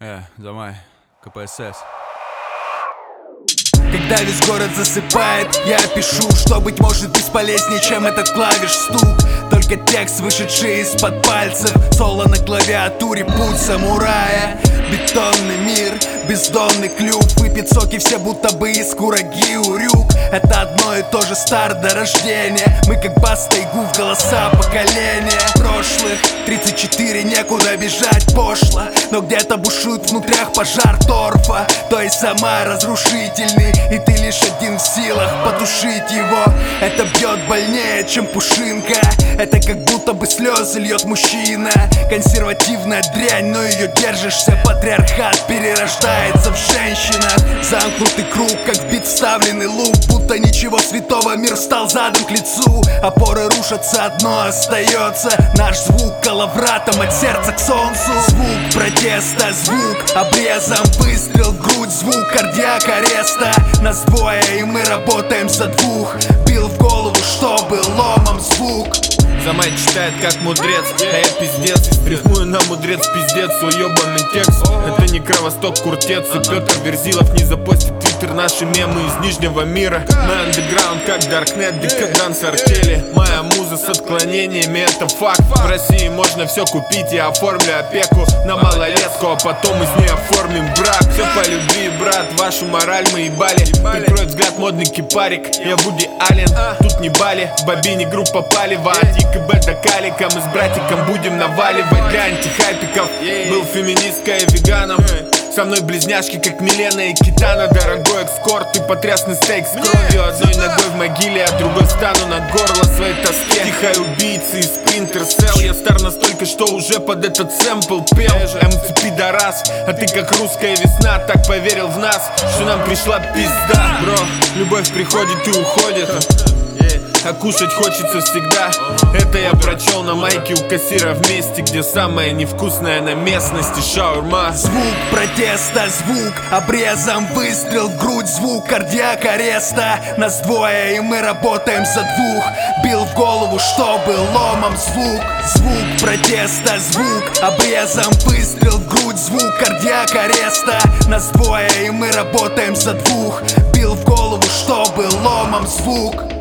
Замай, КПСС. Когда весь город засыпает, я пишу, что, быть может, бесполезнее, чем этот клавиш стук. Только текст, вышедший из-под пальцев, соло на клавиатуре, путь самурая. Бетонный мир, бездонный клюв, выпит соки все будто бы из кураги урюк. Это одно и то же, старт до рождения. Мы как Баста и Гуф, голоса поколения прошлых. 34, некуда бежать пошло, но где-то бушует внутрях пожар торфа. То есть сама разрушительный, и ты лишь один в силах потушить его. Это бьет больнее, чем пушинка. Это как будто бы слезы льет мужчина. Консервативная дрянь, но ее держишься. Патриархат перерождается в женщинах. Замкнутый круг, как в бит вставленный лук. Будто ничего святого, мир стал задом к лицу. Опоры рушатся, одно остается: наш звук коловратом от сердца к солнцу. Звук протеста, звук обрезом, выстрел в грудь, звук кардиак ареста. Нас двое, и мы работаем за двух. Бил в голову, чтобы ломом звук. Замай читает как мудрец, а я пиздец. Рифмую на мудрец пиздец, свой ебаный текст. Это не Кровосток, Куртец и Петр Верзилов не запостит твиттер наши мемы из Нижнего мира. Мы андеграунд как Даркнет, декаданс артели. Моя муза с отклонениями, это факт. В России можно все купить, я оформлю опеку на малолетку, а потом из ней оформим брак. Все по любви, брат, вашу мораль мы ебали. Прикроет взгляд модный кипарик, я Вуди Аллен. Тут не Бали, в бобине группа Палева. КБ до калика, мы с братиком будем наваливать для антихайпиков. Был феминисткой и веганом. Со мной близняшки, как Милена и Китана. Дорогой экскорт и потрясный стейк с кровью. Одной ногой в могиле, а другой стану на горло своей тоске. Тихая убийца и Splinter Cell. Я стар настолько, что уже под этот сэмпл пел. МЦ пидорас, а ты как русская весна. Так поверил в нас, что нам пришла пизда. Бро, любовь приходит и уходит, а кушать хочется всегда. Это я прочел на майке у кассира в месте, где самое невкусное на местности шаурма. Звук протеста, звук обрезом, выстрел в грудь, звук кардиак ареста. Нас двое, и мы работаем за двух. Бил в голову, чтобы ломом звук. Звук протеста, звук обрезом, выстрел в грудь, звук кардиак ареста. Нас двое, и мы работаем за двух. Бил в голову, чтобы ломом звук.